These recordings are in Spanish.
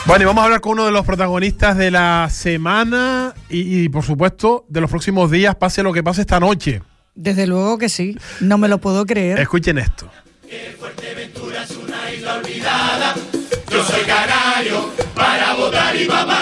Bueno, y vamos a hablar con uno de los protagonistas de la semana y por supuesto, de los próximos días, pase lo que pase esta noche. Desde luego que sí, no me lo puedo creer. Escuchen esto. Que Fuerteventura es una isla olvidada. Yo soy canario para votar y para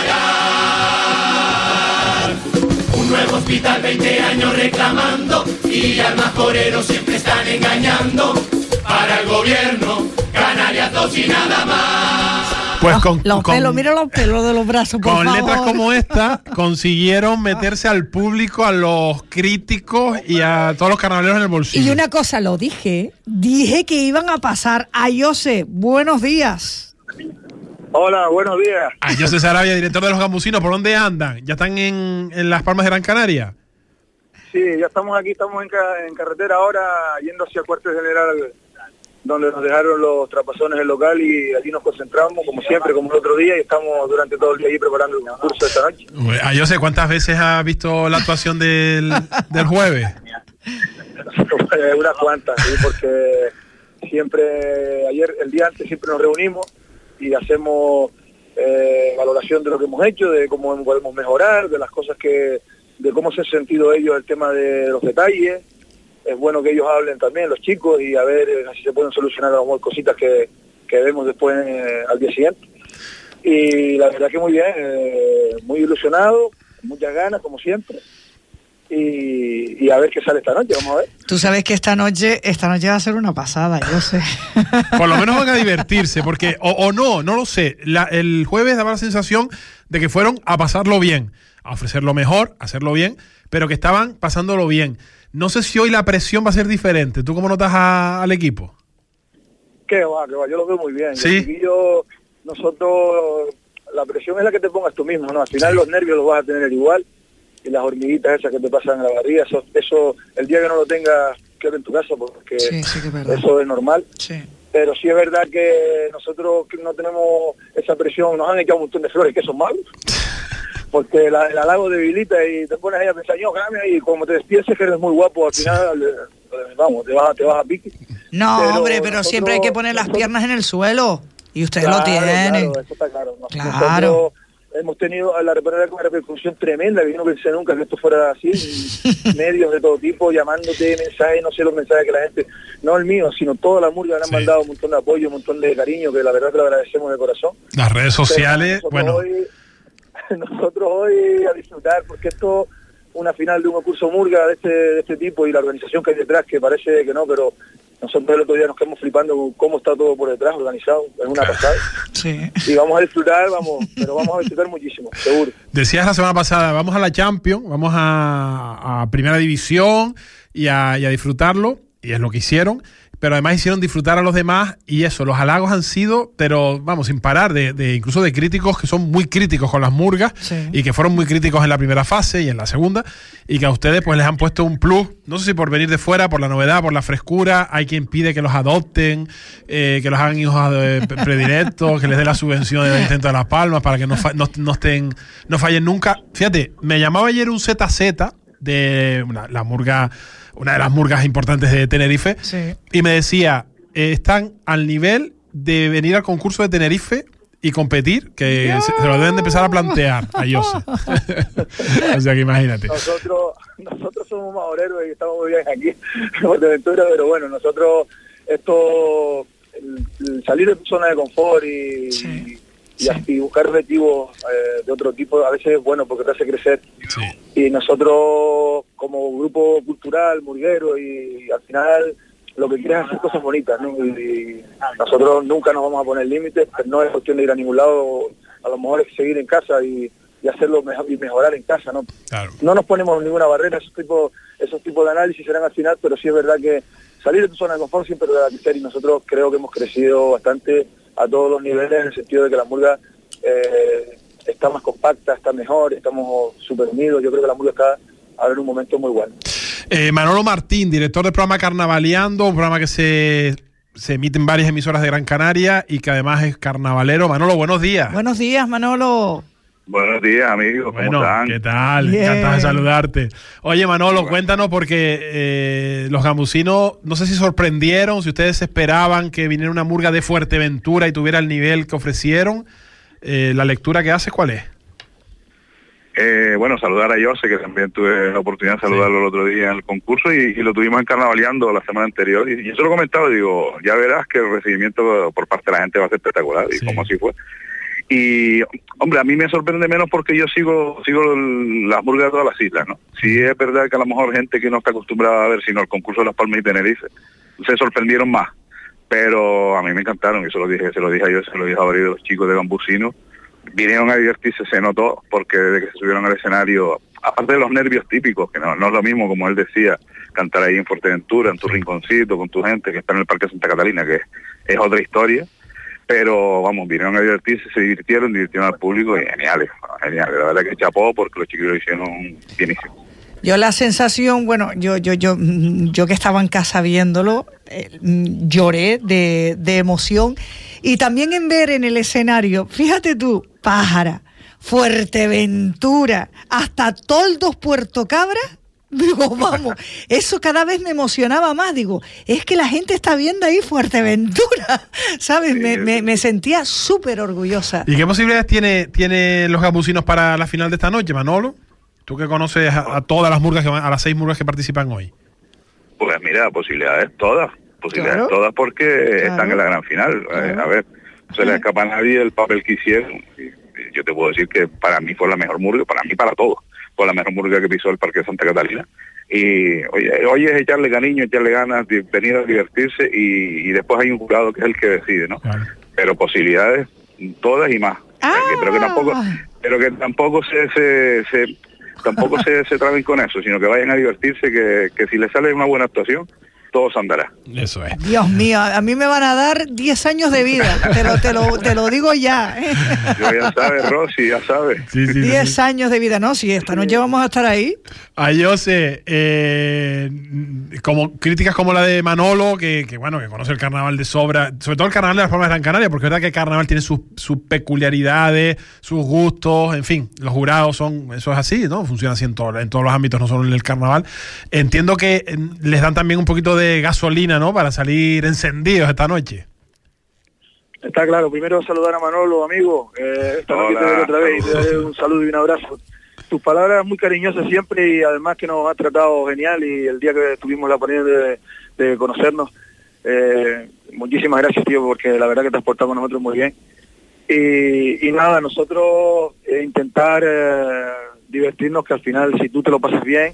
pagar. Un nuevo hospital, 20 años reclamando, y almaforeros siempre están engañando. Para el gobierno, Canarias 2 y nada más. Pues mira los pelos de los brazos, por con favor. Letras como esta consiguieron meterse al público, a los críticos y a todos los carnavaleros en el bolsillo. Y una cosa, dije que iban a pasar a Jose. Buenos días. Hola, buenos días. A José Sarabia, director de Los Gamusinos, ¿por dónde andan? ¿Ya están en Las Palmas de Gran Canaria? Sí, ya estamos aquí, estamos en carretera ahora, yendo hacia el cuartel general, donde nos dejaron los trapazones del local, y allí nos concentramos, como siempre, como el otro día, y estamos durante todo el día ahí preparando el concurso de esta noche. A José, ¿cuántas veces has visto la actuación del jueves? Unas cuantas, ¿sí? Porque siempre, el día antes siempre nos reunimos y hacemos valoración de lo que hemos hecho, de cómo podemos mejorar, de las cosas de cómo se han sentido ellos, el tema de los detalles. Es bueno que ellos hablen también, los chicos, y a ver si se pueden solucionar a lo mejor cositas que vemos después al día siguiente. Y la verdad que muy bien, muy ilusionado, muchas ganas como siempre, y a ver qué sale esta noche, vamos a ver. Tú sabes que esta noche va a ser una pasada, yo sé. Por lo menos van a divertirse, porque o no lo sé. El jueves daba la sensación de que fueron a pasarlo bien, a ofrecer lo mejor, a hacerlo bien, pero que estaban pasándolo bien. No sé si hoy la presión va a ser diferente. ¿Tú cómo notas al equipo? Que va, yo lo veo muy bien. Sí. Nosotros, la presión es la que te pongas tú mismo, ¿no? Al final los nervios los vas a tener igual, y las hormiguitas esas que te pasan en la barriga, eso el día que no lo tengas, quédate en tu casa, porque sí, que es verdad. Eso es normal. Sí. Pero sí es verdad que nosotros no tenemos esa presión, nos han echado un montón de flores que son malos. Porque el halago debilita y te pones ahí a pensar, y como te despienses que eres muy guapo, al final, vamos, te vas a pique. No, pero nosotros, siempre hay que poner las piernas en el suelo, y ustedes lo tienen. Claro, eso está claro. Claro. Nosotros hemos tenido la repercusión tremenda, que yo no pensé nunca que esto fuera así, medios de todo tipo, llamándote, mensajes, no sé los mensajes que la gente, no el mío, sino toda la murga le han mandado un montón de apoyo, un montón de cariño, que la verdad que lo agradecemos de corazón. Las redes sociales, bueno... Nosotros hoy a disfrutar, porque esto, una final de un concurso murga de este tipo, y la organización que hay detrás, que parece que no, pero nosotros el otro día nos quedamos flipando con cómo está todo por detrás organizado, es una pasada. Sí. Y vamos a disfrutar, pero vamos a disfrutar muchísimo, seguro. Decías la semana pasada, vamos a la Champions, vamos a Primera División y a disfrutarlo, y es lo que hicieron. Pero además hicieron disfrutar a los demás, y eso, los halagos han sido, pero vamos, sin parar, incluso de críticos que son muy críticos con las murgas, sí, y que fueron muy críticos en la primera fase y en la segunda, y que a ustedes pues les han puesto un plus, no sé si por venir de fuera, por la novedad, por la frescura. Hay quien pide que los adopten, que los hagan hijos predilectos, que les dé la subvención del intento de Las Palmas para que no fallen nunca. Fíjate, me llamaba ayer un ZZ de la murga, una de las murgas importantes de Tenerife, sí, y me decía, están al nivel de venir al concurso de Tenerife y competir, que se lo deben de empezar a plantear a Jose. O sea que imagínate. Nosotros somos más héroes y estamos muy bien aquí en Fuerteventura, pero bueno, nosotros el salir de tu zona de confort y buscar objetivos de otro tipo a veces es bueno, porque te hace crecer. Sí. Y nosotros como grupo cultural, murguero, y al final lo que quieres es hacer cosas bonitas, ¿no? Y nosotros nunca nos vamos a poner límites, pero no es cuestión de ir a ningún lado, a lo mejor es seguir en casa y hacerlo y mejorar en casa, ¿no? Claro. No nos ponemos ninguna barrera, esos tipos de análisis serán al final, pero sí es verdad que salir de tu zona de confort siempre te da que crecer, y nosotros creo que hemos crecido bastante a todos los niveles, en el sentido de que la murga está más compacta, está mejor, estamos súper unidos. Yo creo que la murga está ahora en un momento muy bueno. Manolo Martín, director del programa Carnavaleando, un programa que se emite en varias emisoras de Gran Canaria y que además es carnavalero. Manolo, buenos días. Buenos días, Manolo. Buenos días, amigos. ¿Cómo están? ¿Qué tal? Bien. Encantado de saludarte. Oye, Manolo, cuéntanos, porque los gamusinos, no sé si sorprendieron, si ustedes esperaban que viniera una murga de Fuerteventura y tuviera el nivel que ofrecieron. ¿la lectura que haces cuál es? Bueno, saludar a Jose, que también tuve la oportunidad de saludarlo el otro día en el concurso y lo tuvimos en Carnavaleando la semana anterior y yo se lo he comentado, digo, ya verás que el recibimiento por parte de la gente va a ser espectacular y como así fue. Y, hombre, a mí me sorprende menos porque yo sigo las murgas de todas las islas, ¿no? Sí es verdad que a lo mejor gente que no está acostumbrada a ver sino el concurso de Las Palmas y Tenerife se sorprendieron más, pero a mí me encantaron y se lo dije a varios de los chicos de Gambusino. Vinieron a divertirse, se notó, porque desde que se subieron al escenario, aparte de los nervios típicos, que no es lo mismo, como él decía, cantar ahí en Fuerteventura, en tu rinconcito, con tu gente, que está en el Parque Santa Catalina, que es otra historia, pero vamos, vinieron a divertirse, se divirtieron al público y geniales, la verdad que chapó porque los chiquillos lo hicieron bienísimo. Yo la sensación, bueno, yo que estaba en casa viéndolo, lloré de emoción y también en ver en el escenario, fíjate tú, Pájara, Fuerteventura, hasta Toldos, Puerto Cabra, digo, vamos, eso cada vez me emocionaba más, digo, es que la gente está viendo ahí Fuerteventura, ¿sabes? Me sentía súper orgullosa. ¿Y qué posibilidades tiene los gambusinos para la final de esta noche, Manolo? Tú que conoces a todas las murgas, a las 6 murgas que participan hoy. Pues mira, posibilidades todas porque están en la gran final. A ver, no se les escapa a nadie el papel que hicieron. Yo te puedo decir que para mí fue la mejor murga, para mí, para todos, fue la mejor murga que pisó el Parque de Santa Catalina. Y hoy es echarle cariño, echarle ganas, de venir a divertirse y después hay un jurado que es el que decide, ¿no? Claro. Pero posibilidades todas y más. Pero que tampoco se traben con eso, sino que vayan a divertirse, que si les sale una buena actuación, todo se andará. Eso es. Dios mío, a mí me van a dar 10 años de vida, te lo digo ya. Yo ya sabes, Rosy, ya sabes. Sí, 10 años de vida, ¿no? Si esta noche vamos a estar ahí. Yo sé, como críticas como la de Manolo, que conoce el carnaval de sobra, sobre todo el carnaval de Las Palmas de Gran Canaria, porque es verdad que el carnaval tiene sus peculiaridades, sus gustos, en fin, los jurados eso es así, ¿no? Funciona así en todos los ámbitos, no solo en el carnaval. Entiendo que les dan también un poquito de gasolina, ¿no? Para salir encendidos esta noche. Está claro. Primero saludar a Manolo, amigo. Esta noche te veo otra vez y te doy un saludo y un abrazo. Tus palabras muy cariñosas siempre y además que nos has tratado genial y el día que tuvimos la oportunidad de conocernos, muchísimas gracias, tío, porque la verdad que te has portado con nosotros muy bien. Y nada, nosotros intentar divertirnos, que al final si tú te lo pasas bien,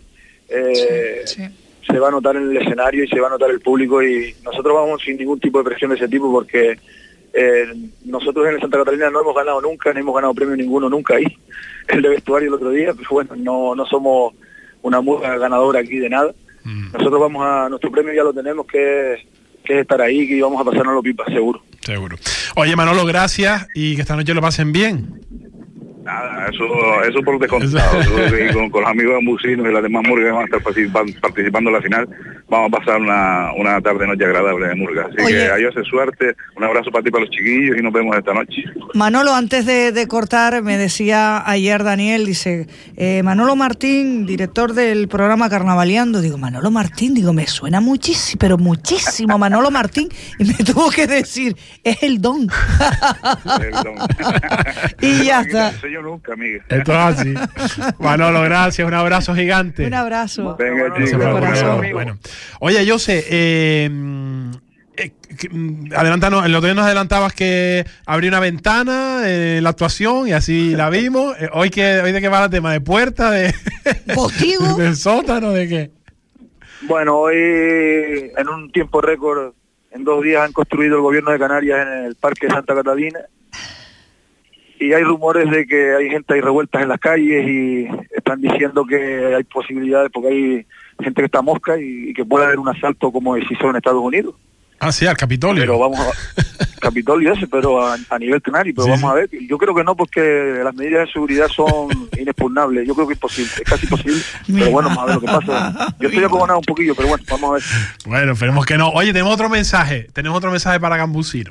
se va a notar en el escenario y se va a notar el público y nosotros vamos sin ningún tipo de presión de ese tipo porque nosotros en el Santa Catalina no hemos ganado nunca, ni hemos ganado premio ninguno nunca ahí, el de vestuario el otro día, pero bueno, no somos una murga ganadora aquí de nada. Nosotros vamos a, nuestro premio ya lo tenemos, que es estar ahí, que vamos a pasarnos los pipas, seguro. Oye, Manolo, gracias y que esta noche lo pasen bien. Nada, eso por descontado. Con los amigos gambusinos y las demás murgas que van a estar participando en la final, vamos a pasar una tarde-noche agradable de murga. Así que adiós, suerte, un abrazo para ti, para los chiquillos y nos vemos esta noche. Manolo, antes de cortar, me decía ayer Daniel, dice, Manolo Martín, director del programa Carnavaleando, digo, Manolo Martín, me suena muchísimo, pero muchísimo Manolo Martín, y me tuvo que decir, es el don. El don. Y ya está. Yo nunca, amiga. Esto es así. Manolo, gracias, un abrazo gigante. Un abrazo. Venga, bueno. Oye, Jose, adelántanos, el otro día nos adelantabas que abrí una ventana en la actuación y así la vimos. Hoy de qué va el tema, de puerta, de ¿postigo? ¿Del sótano, de qué? Bueno, hoy en un tiempo récord, en 2 días han construido el gobierno de Canarias en el Parque Santa Catalina. Y hay rumores de que hay gente ahí revueltas en las calles y están diciendo que hay posibilidades porque hay gente que está mosca y que puede haber un asalto como se hizo en Estados Unidos. Ah, sí, al Capitolio. Pero vamos a Capitolio ese, pero a nivel canario, pero sí, vamos a ver. Yo creo que no, porque las medidas de seguridad son inexpugnables. Yo creo que es posible, es casi posible. Pero bueno, vamos a ver lo que pasa. Yo estoy acojonado un poquillo, pero bueno, vamos a ver. Bueno, esperemos que no. Oye, tenemos otro mensaje para Gambusino.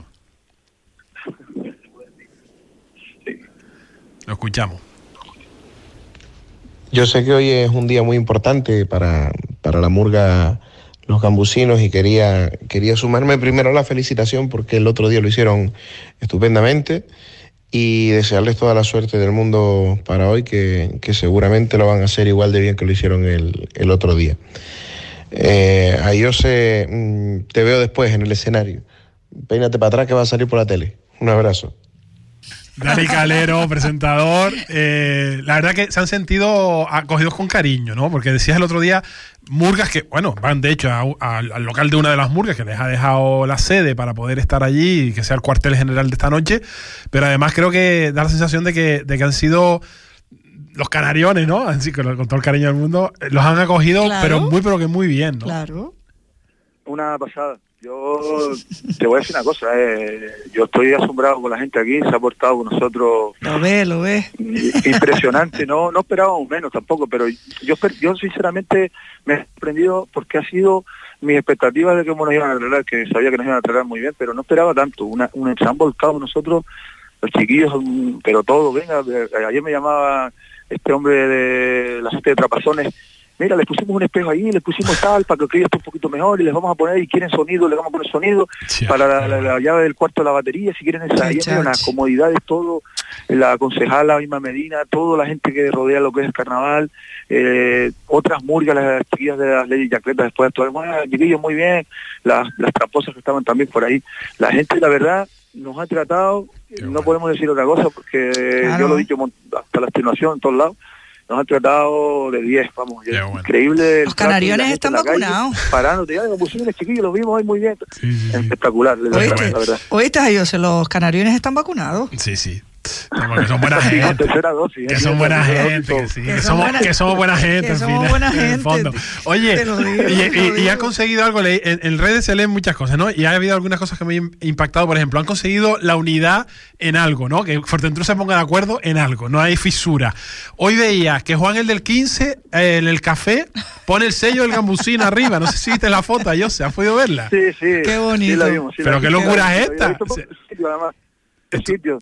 Lo escuchamos. Yo sé que hoy es un día muy importante para la murga Los Gambusinos y quería sumarme primero a la felicitación porque el otro día lo hicieron estupendamente y desearles toda la suerte del mundo para hoy, que seguramente lo van a hacer igual de bien que lo hicieron el otro día. A Jose, te veo después en el escenario. Peínate para atrás que va a salir por la tele. Un abrazo. Dani Calero, presentador. La verdad que se han sentido acogidos con cariño, ¿no? Porque decías el otro día, murgas que, bueno, van de hecho al local de una de las murgas que les ha dejado la sede para poder estar allí y que sea el cuartel general de esta noche. Pero además creo que da la sensación de que han sido los canariones, ¿no? Así con todo el cariño del mundo, los han acogido, claro, pero que muy bien, ¿no? Claro. Una pasada. Yo te voy a decir una cosa, yo estoy asombrado con la gente aquí, se ha portado con nosotros. Lo ve. Impresionante, no esperábamos menos tampoco, pero yo sinceramente me he sorprendido porque ha sido mis expectativas de cómo nos iban a tratar, que sabía que nos iban a tratar muy bien, pero no esperaba tanto. Se han volcado con nosotros los chiquillos, pero todo, venga, ayer me llamaba este hombre de la gente de Trapazones. Mira, les pusimos un espejo ahí, les pusimos tal para que aquello esté un poquito mejor y les vamos a poner, y quieren sonido, les vamos a poner sonido para la llave del cuarto de la batería, si quieren esa, ahí hay unas comodidades, todo, la concejala, la misma Medina, toda la gente que rodea lo que es el carnaval, otras murgas, las chiquillas de las leyes yacletas después de actuar, chiquillos muy bien, las tramposas que estaban también por ahí, la gente la verdad nos ha tratado, no podemos decir otra cosa porque yo lo he dicho hasta la extenuación en todos lados, nos han tratado de 10, vamos, increíble. Los canariones están vacunados. Parándote, ya como pusieron los chiquillos, los vimos hoy muy bien. Sí. Espectacular, la verdad. ¿Oíste, Jose? ¿Los canariones están vacunados? Sí. Que son buena gente. Que son buena gente. Que somos buena gente. Que somos buena gente. En el fondo. Oye, y han conseguido algo. En redes se leen muchas cosas, ¿no? Y ha habido algunas cosas que me han impactado. Por ejemplo, han conseguido la unidad en algo, ¿no? Que Fuerteventura se ponga de acuerdo en algo. No hay fisura. Hoy veía que Juan, el del 15, en el café, pone el sello del gambusino arriba. No sé si viste la foto, Jose. ¿Has podido verla? Sí. Qué bonito. Sí, la vimos, pero qué locura es esta. ¿Qué sitio?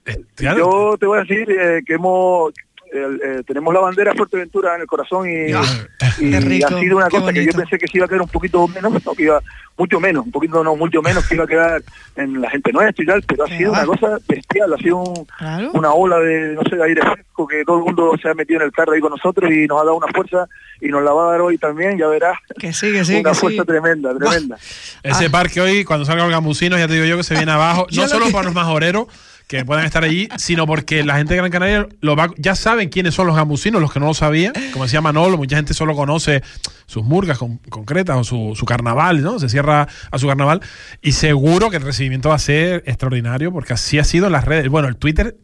Yo te voy a decir que tenemos la bandera de Fuerteventura en el corazón y ha sido una cosa que yo pensé que se iba a quedar un poquito menos, no, que iba mucho menos, mucho menos que iba a quedar en la gente nuestra y tal, pero ha sido una cosa bestial, ha sido una ola de, no sé, de aire fresco, que todo el mundo se ha metido en el carro ahí con nosotros y nos ha dado una fuerza y nos la va a dar hoy también, ya verás. Que sí, una fuerza tremenda. Ese parque hoy, cuando salgan los gambusinos, ya te digo yo que se viene abajo, no solo para los majoreros que puedan estar allí, sino porque la gente de Gran Canaria ya saben quiénes son los gambusinos, los que no lo sabían. Como decía Manolo, mucha gente solo conoce sus murgas concretas o su carnaval, ¿no? Se cierra a su carnaval y seguro que el recibimiento va a ser extraordinario porque así ha sido en las redes. Bueno, el Twitter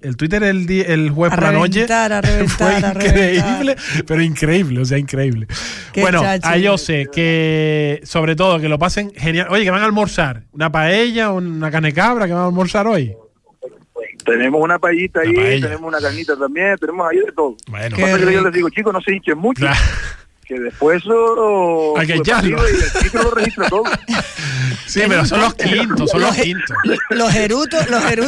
el jueves por la noche fue increíble, pero increíble, o sea, increíble. Bueno, yo sé que sobre todo que lo pasen genial. Oye, que van a almorzar una paella, una carne cabra, que van a almorzar hoy. Tenemos una paellita ahí, tenemos una carnita también, tenemos ahí de todo. Bueno, que yo les digo, chicos, no se hinchen mucho. Claro. Que después eso hay que echarlo. Y el chico lo registra todo. Sí, pero son los quintos, Los erutos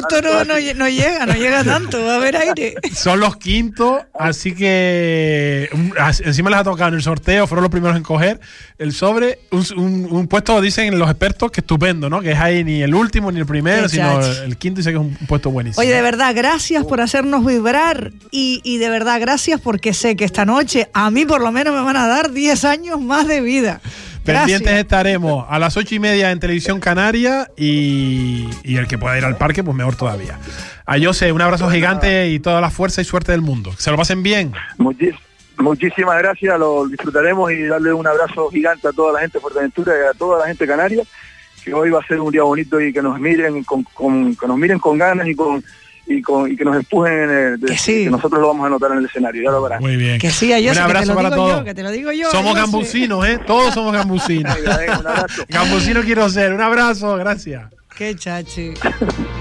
no llega tanto, va a haber aire. Son los quintos, así que encima les ha tocado en el sorteo, fueron los primeros en coger el sobre, un puesto, dicen los expertos, que estupendo, ¿no? Que es ahí ni el último ni el primero, sino el quinto, dice que es un puesto buenísimo. Oye, de verdad, gracias por hacernos vibrar y de verdad, gracias porque sé que esta noche a mí por lo menos me van a dar 10 años más de vida. Pendientes estaremos a las 8:30 en Televisión Canaria y el que pueda ir al parque, pues mejor todavía. A Jose, un abrazo gigante y toda la fuerza y suerte del mundo. Que se lo pasen bien. Muchísimas gracias, lo disfrutaremos y darle un abrazo gigante a toda la gente de Fuerteventura y a toda la gente canaria, que hoy va a ser un día bonito y que nos miren con ganas y que nos empujen, que nosotros lo vamos a notar en el escenario, ya lo verán. Muy bien. Que sí, un abrazo para todos. Que te lo digo yo. Somos gambusinos, todos somos gambusinos. Un abrazo. Gambusino quiero ser. Un abrazo, gracias. Qué chachi.